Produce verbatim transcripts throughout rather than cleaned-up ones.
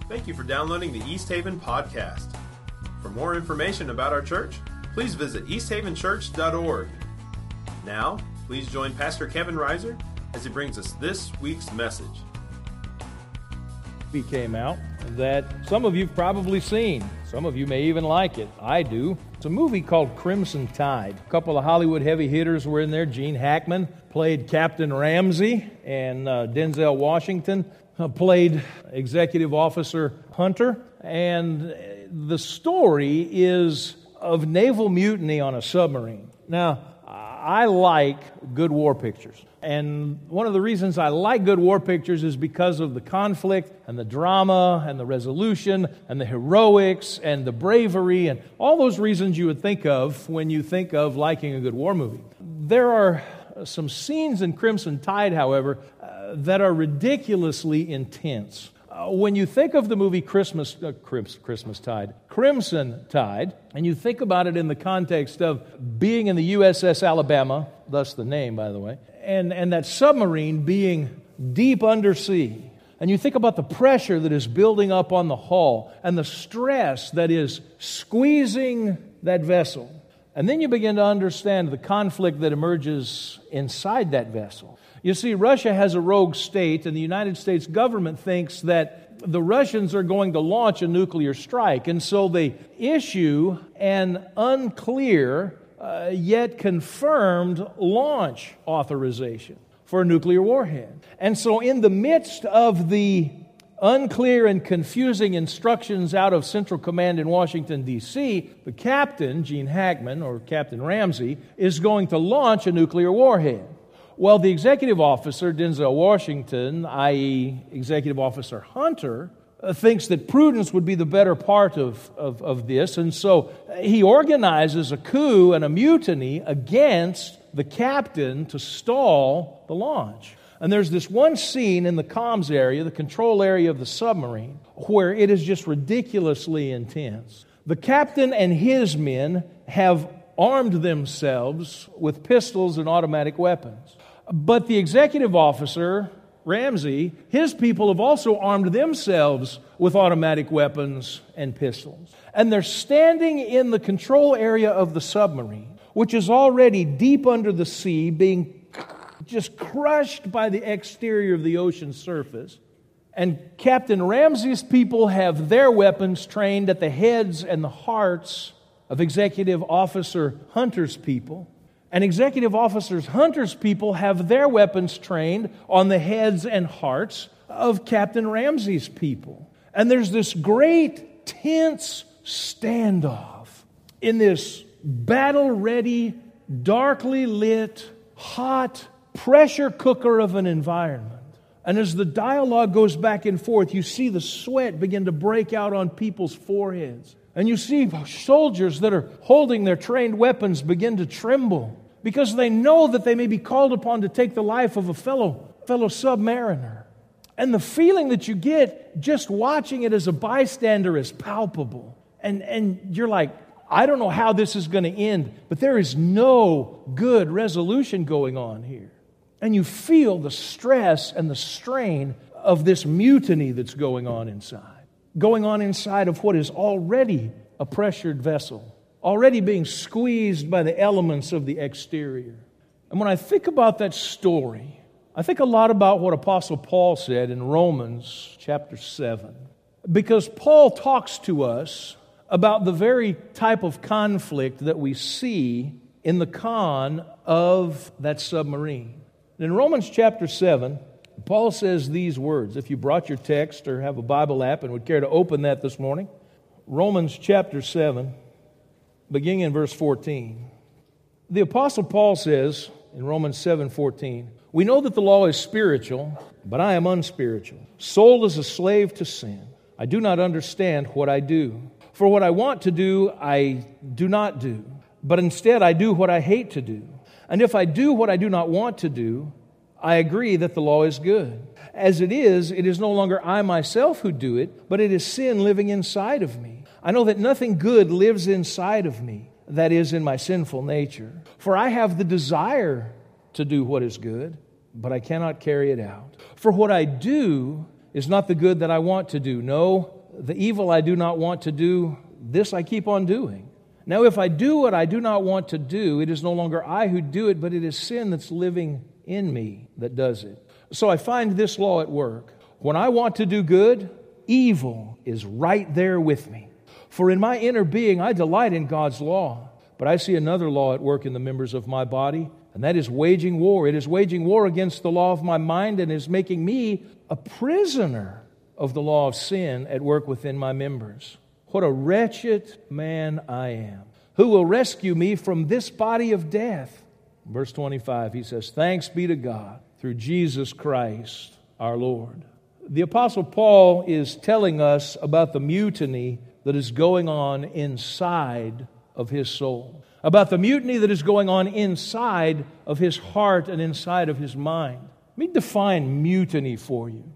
Thank you for downloading the East Haven Podcast. For more information about our church, please visit east haven church dot org. Now, please join Pastor Kevin Reiser as he brings us this week's message. He came out that some of you've probably seen. Some of you may even like it. I do. It's a movie called Crimson Tide. A couple of Hollywood heavy hitters were in there. Gene Hackman played Captain Ramsey, and uh, Denzel Washington uh, played Executive Officer Hunter. And the story is of naval mutiny on a submarine. Now, I like good war pictures. And one of the reasons I like good war pictures is because of the conflict and the drama and the resolution and the heroics and the bravery and all those reasons you would think of when you think of liking a good war movie. There are some scenes in Crimson Tide, however, uh, that are ridiculously intense. Uh, when you think of the movie Christmas, uh, Christmas Tide, Crimson Tide, and you think about it in the context of being in the U S S Alabama, thus the name, by the way, and, and that submarine being deep undersea, and you think about the pressure that is building up on the hull and the stress that is squeezing that vessel, and then you begin to understand the conflict that emerges inside that vessel. You see, Russia has a rogue state, and the United States government thinks that the Russians are going to launch a nuclear strike, and so they issue an unclear, uh, yet confirmed launch authorization for a nuclear warhead. And so in the midst of the unclear and confusing instructions out of Central Command in Washington, D C, the captain, Gene Hackman, or Captain Ramsey, is going to launch a nuclear warhead. Well, the executive officer, Denzel Washington, that is. Executive Officer Hunter, uh, thinks that prudence would be the better part of, of, of this, and so he organizes a coup and a mutiny against the captain to stall the launch. And there's this one scene in the comms area, the control area of the submarine, where it is just ridiculously intense. The captain and his men have armed themselves with pistols and automatic weapons. But the executive officer, Ramsey, his people have also armed themselves with automatic weapons and pistols. And they're standing in the control area of the submarine, which is already deep under the sea, being just crushed by the exterior of the ocean surface. And Captain Ramsey's people have their weapons trained at the heads and the hearts of Executive Officer Hunter's people. And Executive Officer Hunter's people have their weapons trained on the heads and hearts of Captain Ramsey's people. And there's this great, tense standoff in this battle-ready, darkly lit, hot pressure cooker of an environment. And as the dialogue goes back and forth, you see the sweat begin to break out on people's foreheads. And you see soldiers that are holding their trained weapons begin to tremble because they know that they may be called upon to take the life of a fellow, fellow submariner. And the feeling that you get just watching it as a bystander is palpable. And, and you're like, I don't know how this is going to end, but there is no good resolution going on here. And you feel the stress and the strain of this mutiny that's going on inside. Going on inside of what is already a pressured vessel, already being squeezed by the elements of the exterior. And when I think about that story, I think a lot about what Apostle Paul said in Romans chapter seven. Because Paul talks to us about the very type of conflict that we see in the con of that submarine. In Romans chapter seven, Paul says these words. If you brought your text or have a Bible app and would care to open that this morning, Romans chapter seven, beginning in verse fourteen. The Apostle Paul says in Romans seven fourteen, we know that the law is spiritual, but I am unspiritual, sold as a slave to sin. I do not understand what I do. For what I want to do, I do not do, but instead I do what I hate to do. And if I do what I do not want to do, I agree that the law is good. As it is, it is no longer I myself who do it, but it is sin living inside of me. I know that nothing good lives inside of me, that is, in my sinful nature. For I have the desire to do what is good, but I cannot carry it out. For what I do is not the good that I want to do. No, the evil I do not want to do, this I keep on doing. Now, if I do what I do not want to do, it is no longer I who do it, but it is sin that's living in me that does it. So I find this law at work. When I want to do good, evil is right there with me. For in my inner being, I delight in God's law. But I see another law at work in the members of my body, and that is waging war. It is waging war against the law of my mind and is making me a prisoner of the law of sin at work within my members. What a wretched man I am. Who will rescue me from this body of death? Verse twenty-five, he says, thanks be to God through Jesus Christ our Lord. The Apostle Paul is telling us about the mutiny that is going on inside of his soul, about the mutiny that is going on inside of his heart and inside of his mind. Let me define mutiny for you.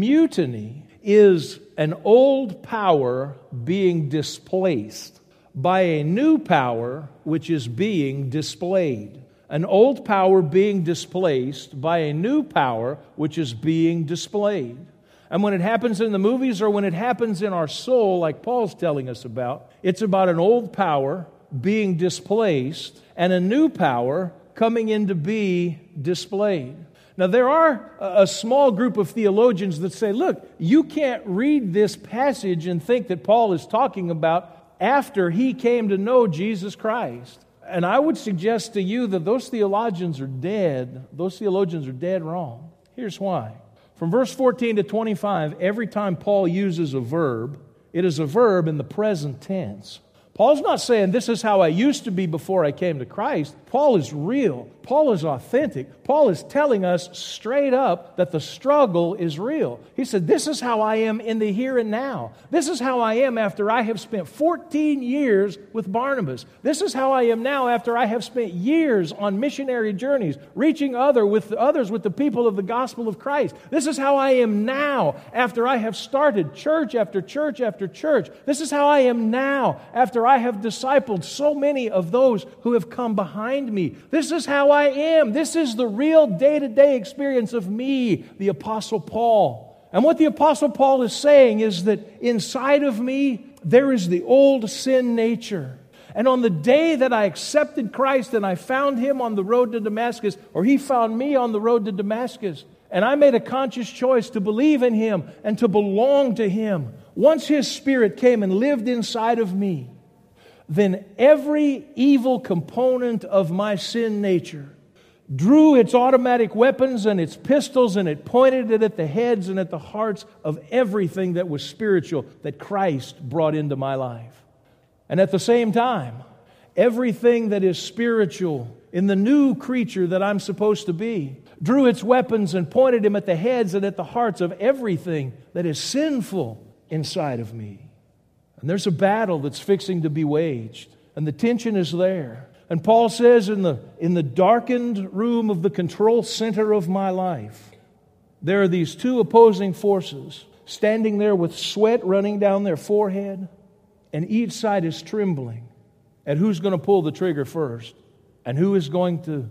Mutiny is an old power being displaced by a new power which is being displayed. An old power being displaced by a new power which is being displayed. And when it happens in the movies or when it happens in our soul, like Paul's telling us about, it's about an old power being displaced and a new power coming in to be displayed. Now, there are a small group of theologians that say, look, you can't read this passage and think that Paul is talking about after he came to know Jesus Christ. And I would suggest to you that those theologians are dead. Those theologians are dead wrong. Here's why. From verse fourteen to twenty-five, every time Paul uses a verb, it is a verb in the present tense. Paul's not saying this is how I used to be before I came to Christ. Paul is real. Paul is authentic. Paul is telling us straight up that the struggle is real. He said, this is how I am in the here and now. This is how I am after I have spent fourteen years with Barnabas. This is how I am now after I have spent years on missionary journeys, reaching other with others with the people of the gospel of Christ. This is how I am now after I have started church after church after church. This is how I am now after I have discipled so many of those who have come behind me. This is how I am. This is the real day-to-day experience of me, the Apostle Paul. And what the Apostle Paul is saying is that inside of me, there is the old sin nature. And on the day that I accepted Christ and I found Him on the road to Damascus, or He found me on the road to Damascus, and I made a conscious choice to believe in Him and to belong to Him, once His Spirit came and lived inside of me, then every evil component of my sin nature drew its automatic weapons and its pistols and it pointed it at the heads and at the hearts of everything that was spiritual that Christ brought into my life. And at the same time, everything that is spiritual in the new creature that I'm supposed to be drew its weapons and pointed them at the heads and at the hearts of everything that is sinful inside of me. And there's a battle that's fixing to be waged. And the tension is there. And Paul says in the, in the darkened room of the control center of my life, there are these two opposing forces standing there with sweat running down their forehead. And each side is trembling at who's going to pull the trigger first and who is going to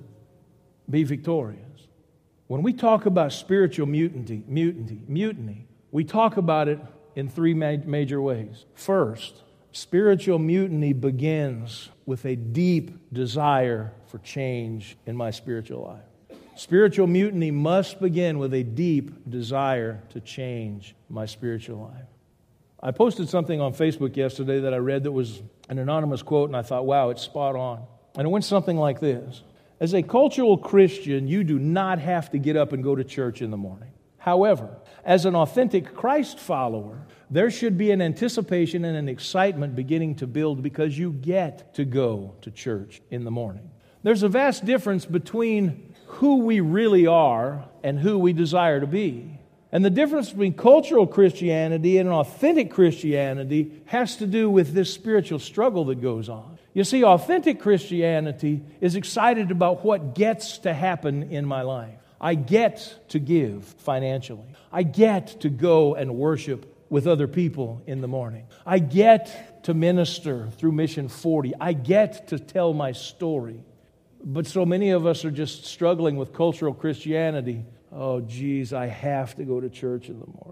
be victorious. When we talk about spiritual mutiny, mutiny, mutiny, we talk about it in three major ways. First, spiritual mutiny begins with a deep desire for change in my spiritual life. Spiritual mutiny must begin with a deep desire to change my spiritual life. I posted something on Facebook yesterday that I read that was an anonymous quote, and I thought, wow, it's spot on. And it went something like this. As a cultural Christian, you do not have to get up and go to church in the morning. However, as an authentic Christ follower, there should be an anticipation and an excitement beginning to build because you get to go to church in the morning. There's a vast difference between who we really are and who we desire to be. And the difference between cultural Christianity and authentic Christianity has to do with this spiritual struggle that goes on. You see, authentic Christianity is excited about what gets to happen in my life. I get to give financially. I get to go and worship with other people in the morning. I get to minister through Mission forty. I get to tell my story. But so many of us are just struggling with cultural Christianity. Oh, geez, I have to go to church in the morning.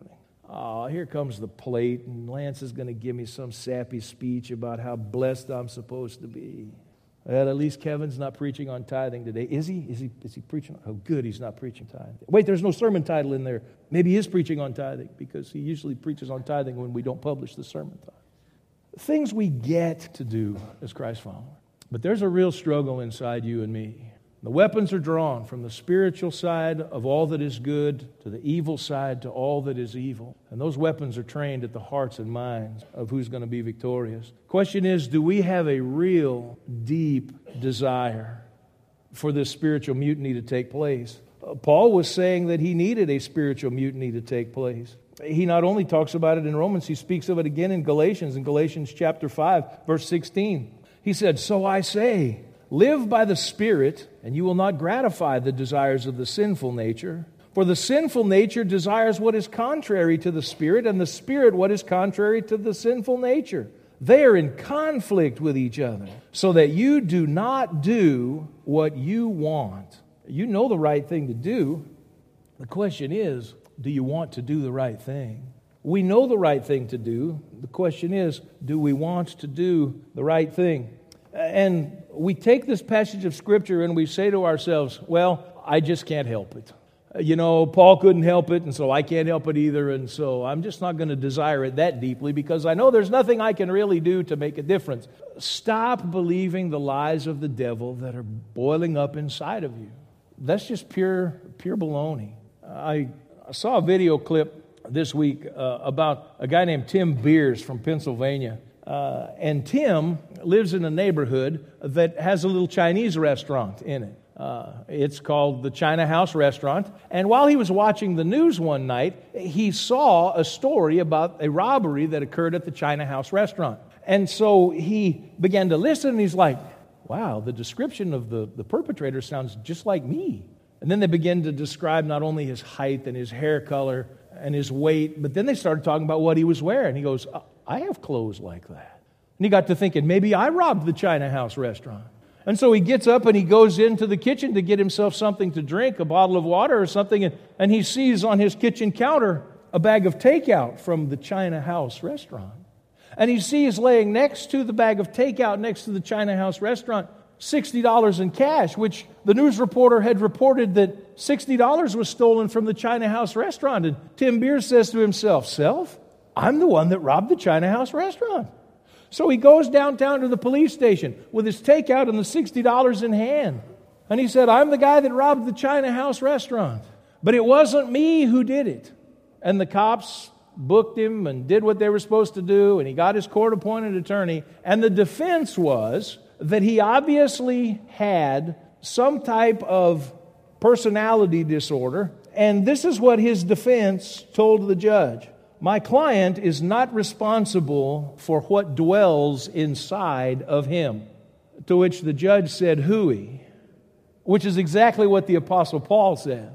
Oh, here comes the plate, and Lance is going to give me some sappy speech about how blessed I'm supposed to be. Well, at least Kevin's not preaching on tithing today. Is he? Is he Is he preaching? Oh, good, he's not preaching tithing. Wait, there's no sermon title in there. Maybe he is preaching on tithing, because he usually preaches on tithing when we don't publish the sermon title. Things we get to do as Christ followers. But there's a real struggle inside you and me. The weapons are drawn from the spiritual side of all that is good to the evil side to all that is evil. And those weapons are trained at the hearts and minds of who's going to be victorious. Question is, do we have a real, deep desire for this spiritual mutiny to take place? Uh, Paul was saying that he needed a spiritual mutiny to take place. He not only talks about it in Romans, he speaks of it again in Galatians, in Galatians chapter five, verse sixteen. He said, "So I say, live by the Spirit, and you will not gratify the desires of the sinful nature. For the sinful nature desires what is contrary to the Spirit, and the Spirit what is contrary to the sinful nature. They are in conflict with each other, so that you do not do what you want." You know the right thing to do. The question is, do you want to do the right thing? We know the right thing to do. The question is, do we want to do the right thing? And we take this passage of Scripture and we say to ourselves, well, I just can't help it. You know, Paul couldn't help it, and so I can't help it either, and so I'm just not going to desire it that deeply because I know there's nothing I can really do to make a difference. Stop believing the lies of the devil that are boiling up inside of you. That's just pure, pure baloney. I saw a video clip this week uh, about a guy named Tim Beers from Pennsylvania. Uh, and Tim lives in a neighborhood that has a little Chinese restaurant in it. Uh, it's called the China House Restaurant. And while he was watching the news one night, he saw a story about a robbery that occurred at the China House Restaurant. And so he began to listen, and he's like, wow, the description of the, the perpetrator sounds just like me. And then they began to describe not only his height and his hair color and his weight, but then they started talking about what he was wearing. He goes, I have clothes like that. And he got to thinking, maybe I robbed the China House Restaurant. And so he gets up and he goes into the kitchen to get himself something to drink, a bottle of water or something, and, and he sees on his kitchen counter a bag of takeout from the China House Restaurant. And he sees laying next to the bag of takeout, next to the China House Restaurant, sixty dollars in cash, which the news reporter had reported that sixty dollars was stolen from the China House Restaurant. And Tim Beers says to himself, Self, I'm the one that robbed the China House Restaurant. So he goes downtown to the police station with his takeout and the sixty dollars in hand. And he said, I'm the guy that robbed the China House Restaurant. But it wasn't me who did it. And the cops booked him and did what they were supposed to do, and he got his court-appointed attorney. And the defense was that he obviously had some type of personality disorder. And this is what his defense told the judge. My client is not responsible for what dwells inside of him. To which the judge said, hooey, which is exactly what the Apostle Paul says.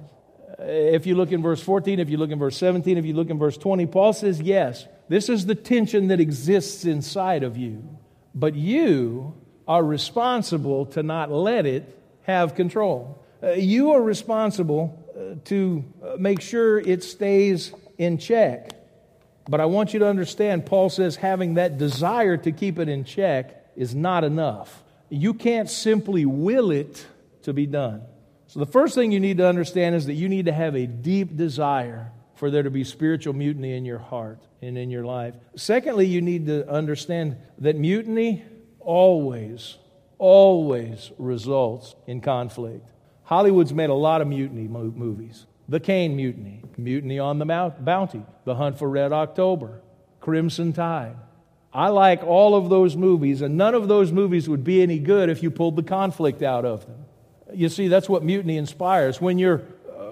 If you look in verse fourteen, if you look in verse seventeen, if you look in verse twenty, Paul says, yes, this is the tension that exists inside of you, but you are responsible to not let it have control. Uh, you are responsible uh, to make sure it stays in check. But I want you to understand, Paul says having that desire to keep it in check is not enough. You can't simply will it to be done. So the first thing you need to understand is that you need to have a deep desire for there to be spiritual mutiny in your heart and in your life. Secondly, you need to understand that mutiny always, always results in conflict. Hollywood's made a lot of mutiny mo- movies. The Caine Mutiny, Mutiny on the Bounty, The Hunt for Red October, Crimson Tide. I like all of those movies, and none of those movies would be any good if you pulled the conflict out of them. You see, that's what mutiny inspires. When you're uh,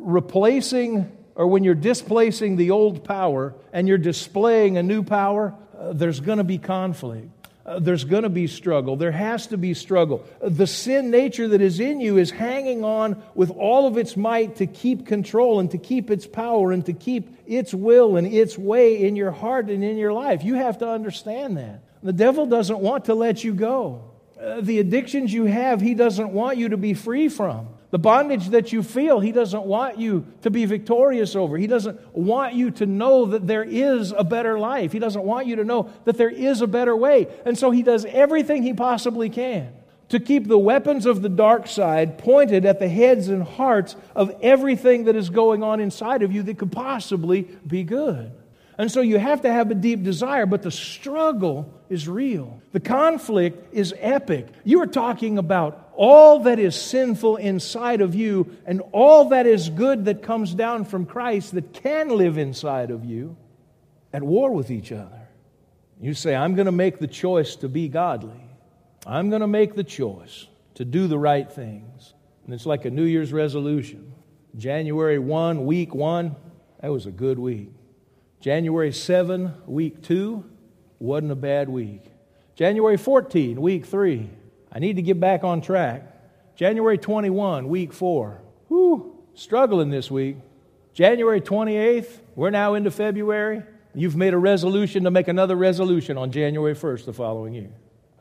replacing or when you're displacing the old power and you're displaying a new power, uh, there's going to be conflict. Uh, there's going to be struggle. There has to be struggle. The sin nature that is in you is hanging on with all of its might to keep control and to keep its power and to keep its will and its way in your heart and in your life. You have to understand that. The devil doesn't want to let you go. Uh, the addictions you have, he doesn't want you to be free from. The bondage that you feel, He doesn't want you to be victorious over. He doesn't want you to know that there is a better life. He doesn't want you to know that there is a better way. And so He does everything He possibly can to keep the weapons of the dark side pointed at the heads and hearts of everything that is going on inside of you that could possibly be good. And so you have to have a deep desire, but the struggle is real. The conflict is epic. You are talking about all that is sinful inside of you and all that is good that comes down from Christ that can live inside of you at war with each other. You say, I'm going to make the choice to be godly. I'm going to make the choice to do the right things. And it's like a New Year's resolution. January first, week one, that was a good week. January seventh, week two, wasn't a bad week. January fourteenth, week three, I need to get back on track. January twenty-first, week four, whew, struggling this week. January twenty-eighth, we're now into February. You've made a resolution to make another resolution on January first the following year.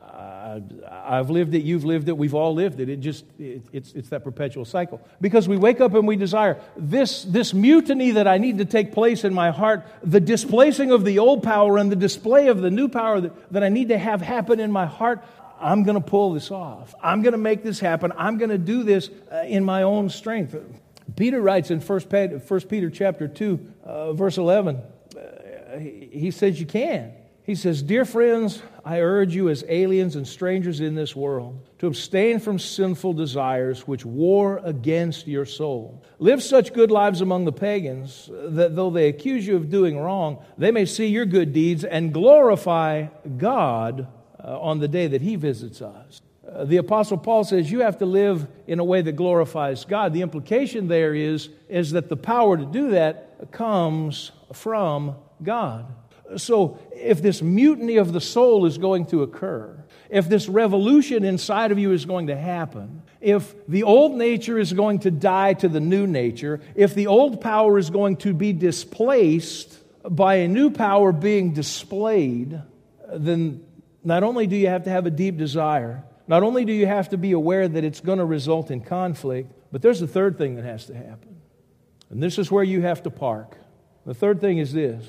Uh, I've lived it, you've lived it, we've all lived it. It just it, it's it's that perpetual cycle. Because we wake up and we desire this this mutiny that I need to take place in my heart, the displacing of the old power and the display of the new power that, that I need to have happen in my heart. I'm going to pull this off. I'm going to make this happen. I'm going to do this uh, in my own strength. Peter writes in First Peter chapter two, uh, verse eleven. Uh, he, he says you can. He says, "Dear friends, I urge you as aliens and strangers in this world to abstain from sinful desires which war against your soul. Live such good lives among the pagans that though they accuse you of doing wrong, they may see your good deeds and glorify God uh, on the day that He visits us." Uh, the Apostle Paul says you have to live in a way that glorifies God. The implication there is, is that the power to do that comes from God. So if this mutiny of the soul is going to occur, if this revolution inside of you is going to happen, if the old nature is going to die to the new nature, if the old power is going to be displaced by a new power being displayed, then not only do you have to have a deep desire, not only do you have to be aware that it's going to result in conflict, but there's a third thing that has to happen. And this is where you have to park. The third thing is this.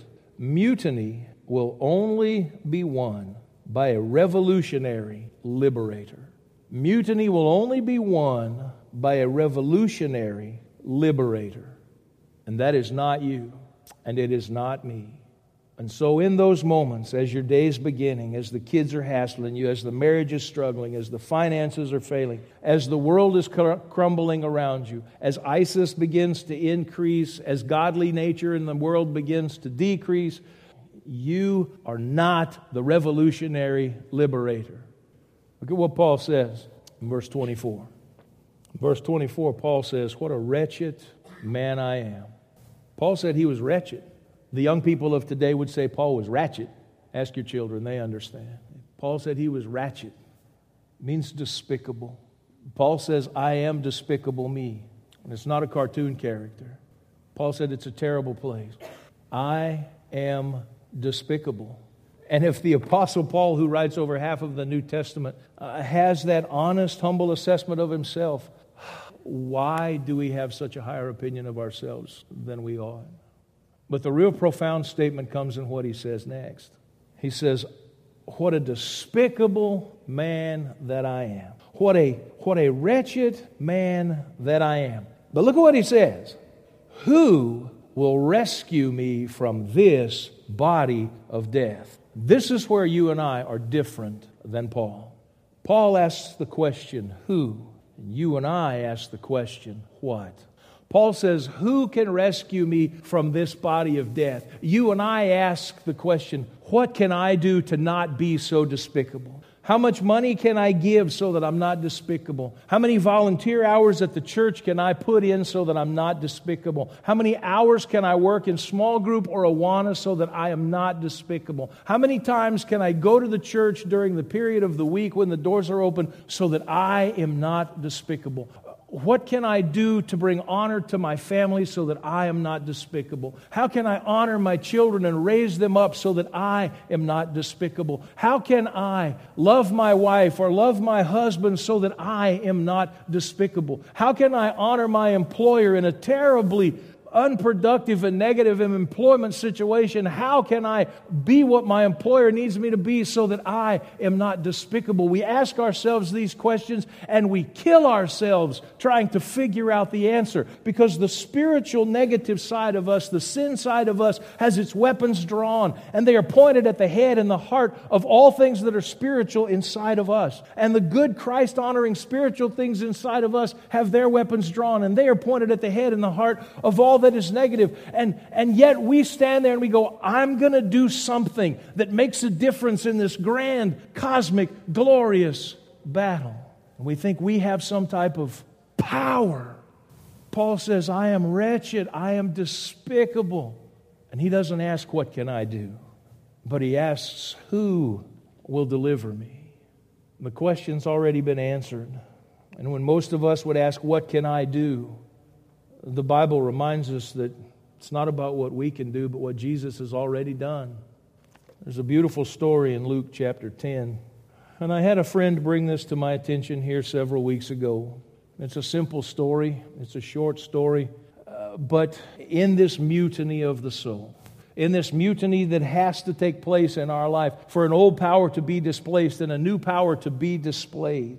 Mutiny will only be won by a revolutionary liberator. Mutiny will only be won by a revolutionary liberator. And that is not you, and it is not me. And so in those moments, as your day's beginning, as the kids are hassling you, as the marriage is struggling, as the finances are failing, as the world is cr- crumbling around you, as ISIS begins to increase, as godly nature in the world begins to decrease, you are not the revolutionary liberator. Look at what Paul says in verse twenty-four. In verse twenty-four, Paul says, "What a wretched man I am." Paul said he was wretched. The young people of today would say Paul was ratchet. Ask your children, they understand. Paul said he was ratchet. It means despicable. Paul says, I am despicable me. And it's not a cartoon character. Paul said it's a terrible place. I am despicable. And if the Apostle Paul, who writes over half of the New Testament, uh, has that honest, humble assessment of himself, why do we have such a higher opinion of ourselves than we ought? But the real profound statement comes in what he says next. He says, what a despicable man that I am. What a, what a wretched man that I am. But look at what he says. Who will rescue me from this body of death? This is where you and I are different than Paul. Paul asks the question, who? And you and I ask the question, what? Paul says, who can rescue me from this body of death? You and I ask the question, what can I do to not be so despicable? How much money can I give so that I'm not despicable? How many volunteer hours at the church can I put in so that I'm not despicable? How many hours can I work in small group or Awana so that I am not despicable? How many times can I go to the church during the period of the week when the doors are open so that I am not despicable? What can I do to bring honor to my family so that I am not despicable? How can I honor my children and raise them up so that I am not despicable? How can I love my wife or love my husband so that I am not despicable? How can I honor my employer in a terribly unproductive and negative employment situation? How can I be what my employer needs me to be so that I am not despicable? We ask ourselves these questions and we kill ourselves trying to figure out the answer, because the spiritual negative side of us, the sin side of us, has its weapons drawn, and they are pointed at the head and the heart of all things that are spiritual inside of us. And the good Christ-honoring spiritual things inside of us have their weapons drawn, and they are pointed at the head and the heart of all that is negative. And, and yet we stand there and we go, I'm going to do something that makes a difference in this grand, cosmic, glorious battle. And we think we have some type of power. Paul says, I am wretched, I am despicable. And he doesn't ask, what can I do? But he asks, who will deliver me? The question's already been answered. And when most of us would ask, what can I do? The Bible reminds us that it's not about what we can do, but what Jesus has already done. There's a beautiful story in Luke chapter ten. And I had a friend bring this to my attention here several weeks ago. It's a simple story. It's a short story. Uh, but in this mutiny of the soul, in this mutiny that has to take place in our life for an old power to be displaced and a new power to be displayed,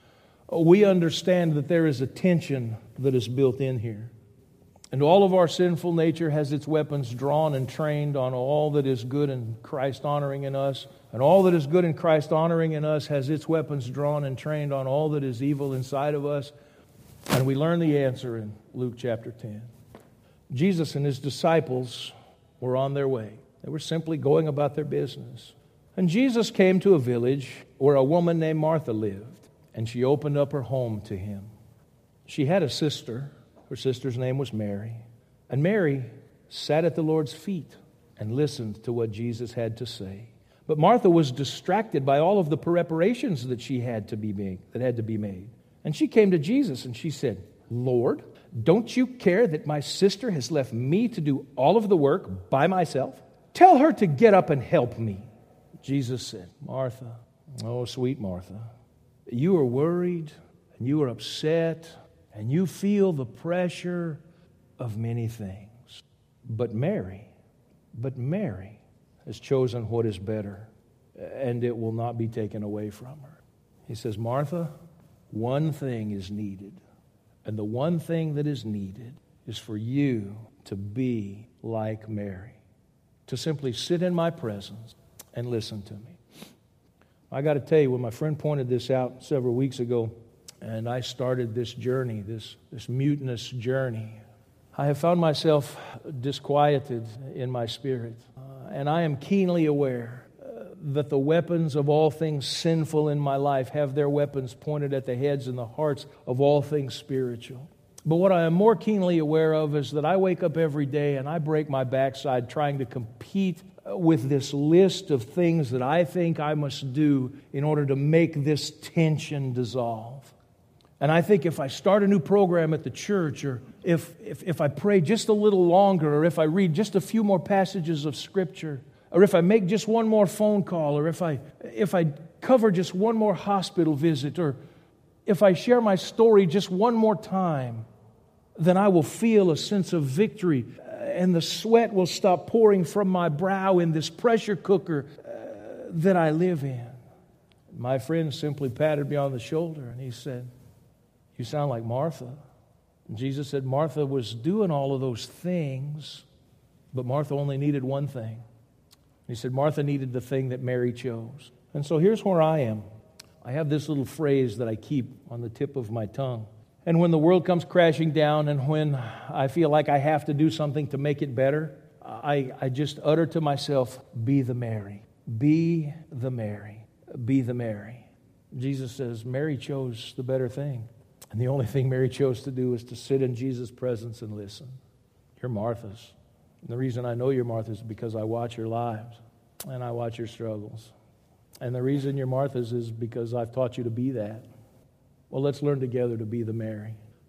we understand that there is a tension that is built in here. And all of our sinful nature has its weapons drawn and trained on all that is good and Christ-honoring in us. And all that is good and Christ-honoring in us has its weapons drawn and trained on all that is evil inside of us. And we learn the answer in Luke chapter ten. Jesus and His disciples were on their way. They were simply going about their business. And Jesus came to a village where a woman named Martha lived. And she opened up her home to Him. She had a sister. Her sister's name was Mary. And Mary sat at the Lord's feet and listened to what Jesus had to say. But Martha was distracted by all of the preparations that she had to be made, that had to be made. And she came to Jesus and she said, Lord, don't you care that my sister has left me to do all of the work by myself? Tell her to get up and help me. Jesus said, Martha, oh sweet Martha, you are worried and you are upset and you feel the pressure of many things. But Mary, but Mary has chosen what is better, and it will not be taken away from her. He says, Martha, one thing is needed, and the one thing that is needed is for you to be like Mary, to simply sit in my presence and listen to me. I got to tell you, when my friend pointed this out several weeks ago, and I started this journey, this, this mutinous journey, I have found myself disquieted in my spirit. Uh, and I am keenly aware uh, that the weapons of all things sinful in my life have their weapons pointed at the heads and the hearts of all things spiritual. But what I am more keenly aware of is that I wake up every day and I break my backside trying to compete with this list of things that I think I must do in order to make this tension dissolve. And I think if I start a new program at the church, or if, if, if I pray just a little longer, or if I read just a few more passages of Scripture, or if I make just one more phone call, or if I, if I cover just one more hospital visit, or if I share my story just one more time, then I will feel a sense of victory, and the sweat will stop pouring from my brow in this pressure cooker uh, that I live in. My friend simply patted me on the shoulder, and he said, you sound like Martha. And Jesus said Martha was doing all of those things, but Martha only needed one thing. He said Martha needed the thing that Mary chose. And so here's where I am. I have this little phrase that I keep on the tip of my tongue. And when the world comes crashing down and when I feel like I have to do something to make it better, I, I just utter to myself, be the Mary. Be the Mary. Be the Mary. Jesus says Mary chose the better thing. And the only thing Mary chose to do is to sit in Jesus' presence and listen. You're Martha's. And the reason I know you're Martha's is because I watch your lives and I watch your struggles. And the reason you're Martha's is because I've taught you to be that. Well, let's learn together to be the Mary.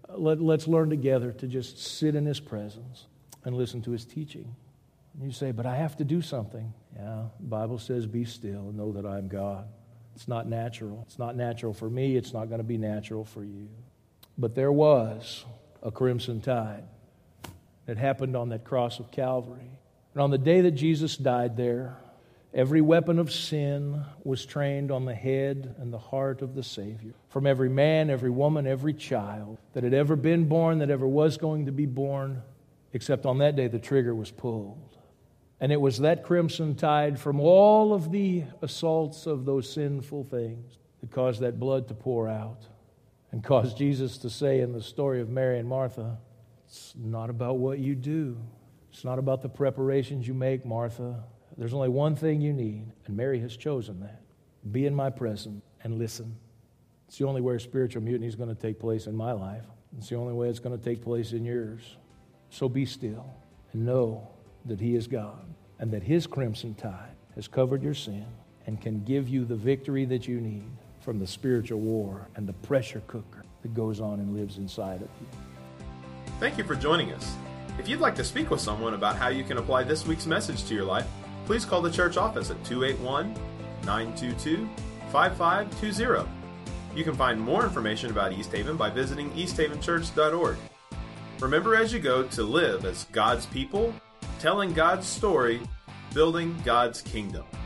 Let, let's learn together to just sit in His presence and listen to His teaching. And you say, but I have to do something. Yeah, the Bible says, be still and know that I am God. It's not natural. It's not natural for me. It's not going to be natural for you. But there was a crimson tide that happened on that cross of Calvary. And on the day that Jesus died there, every weapon of sin was trained on the head and the heart of the Savior. From every man, every woman, every child that had ever been born, that ever was going to be born, except on that day the trigger was pulled. And it was that crimson tide from all of the assaults of those sinful things that caused that blood to pour out and caused Jesus to say in the story of Mary and Martha, it's not about what you do. It's not about the preparations you make, Martha. There's only one thing you need, and Mary has chosen that. Be in my presence and listen. It's the only way spiritual mutiny is going to take place in my life. It's the only way it's going to take place in yours. So be still and know that He is God and that His crimson tide has covered your sin and can give you the victory that you need from the spiritual war and the pressure cooker that goes on and lives inside of you. Thank you for joining us. If you'd like to speak with someone about how you can apply this week's message to your life, please call the church office at two eight one, nine two two, five five two zero. You can find more information about East Haven by visiting east haven church dot org. Remember as you go to live as God's people, telling God's story, building God's kingdom.